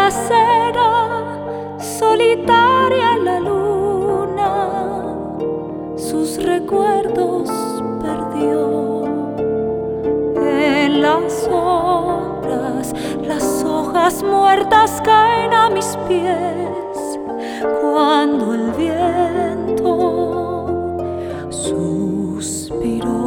acera, solitaria en la luna, sus recuerdos perdió. En las sombras, las hojas muertas caen a mis pies cuando el viento suspiró.